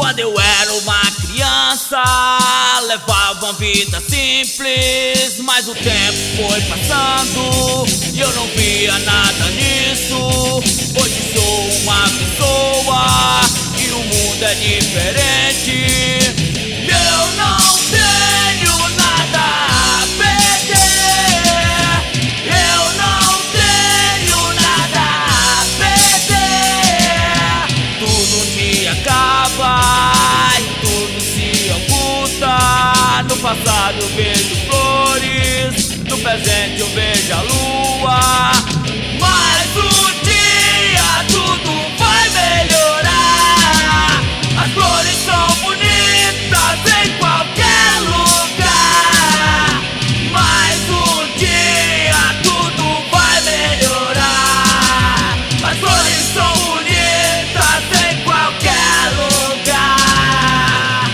Quando eu era uma criança, levava uma vida simples, mas o tempo foi passando e eu não via nada nisso. Hoje sou uma pessoa e o mundo é diferente. Eu não tenho nada a perder, eu não tenho nada a perder. Tudo um dia acaba e tudo se oculta. No passado eu vejo flores, no presente eu vejo a lua. Mas um dia tudo vai melhorar. As flores são bonitas em qualquer lugar. Mas um dia tudo vai melhorar. As flores são bonitas em qualquer lugar.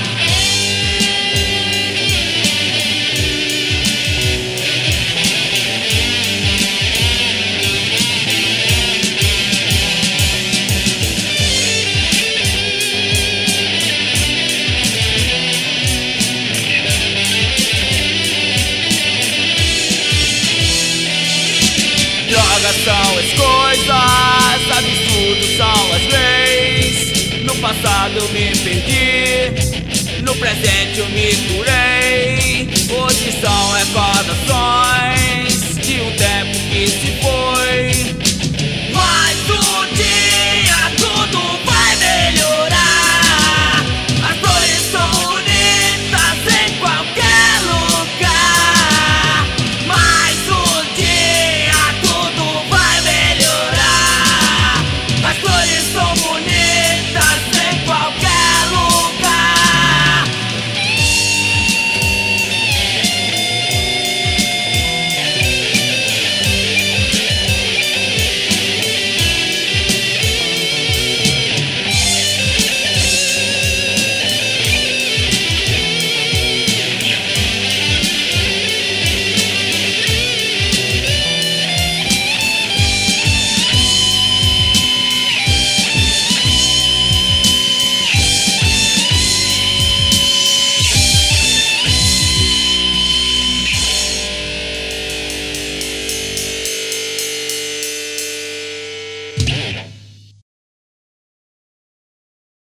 Drogas são as coisas, absurdos são as leis. No passado eu me perdi, no presente eu me curei.